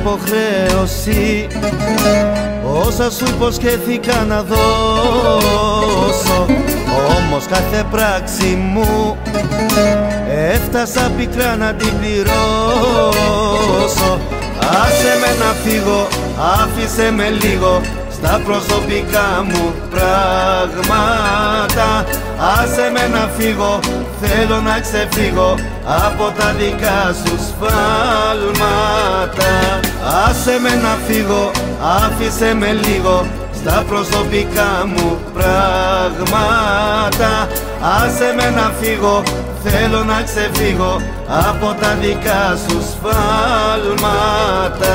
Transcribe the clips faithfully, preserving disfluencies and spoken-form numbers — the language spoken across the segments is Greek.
υποχρέωση όσα σου υποσχέθηκα να δώσω. Όμως κάθε πράξη μου έφτασα πικρά να την πληρώσω. Άσε με να φύγω, άφησε με λίγο στα προσωπικά μου πράγματα. Άσε με να φύγω, θέλω να ξεφύγω από τα δικά σου σφάλματα. Άσε με να φύγω, άφησε με λίγο στα προσωπικά μου πράγματα. Άσε με να φύγω, θέλω να ξεφύγω από τα δικά σου σφάλματα.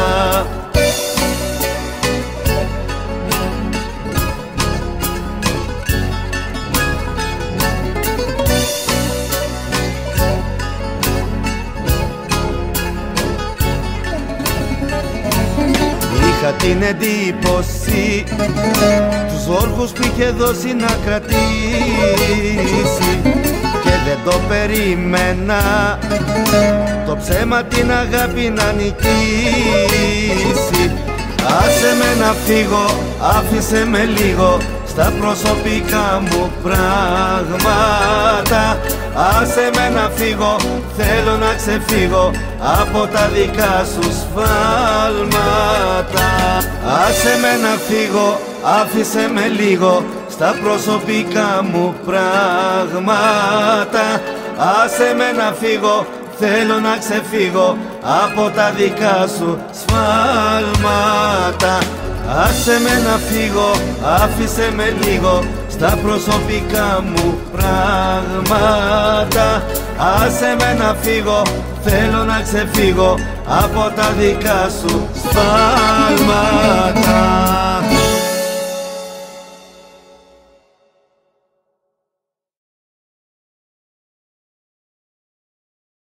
Είχα την εντύπωση τους όρκους που είχε δώσει να κρατήσει και δεν το περίμενα το ψέμα την αγάπη να νικήσει. Άσε με να φύγω, άφησε με λίγο στα προσωπικά μου πράγματα. Άσε με να φύγω, θέλω να ξεφύγω από τα δικά σου σφάλματα. Άσε με να φύγω, άφησε με λίγο στα προσωπικά μου πράγματα. Άσε με να φύγω, θέλω να ξεφύγω από τα δικά σου σφάλματα. Άσε με να φύγω, άφησε με λίγο στα προσωπικά μου πράγματα. Άσε με να φύγω, θέλω να ξεφύγω από τα δικά σου σφάλματα.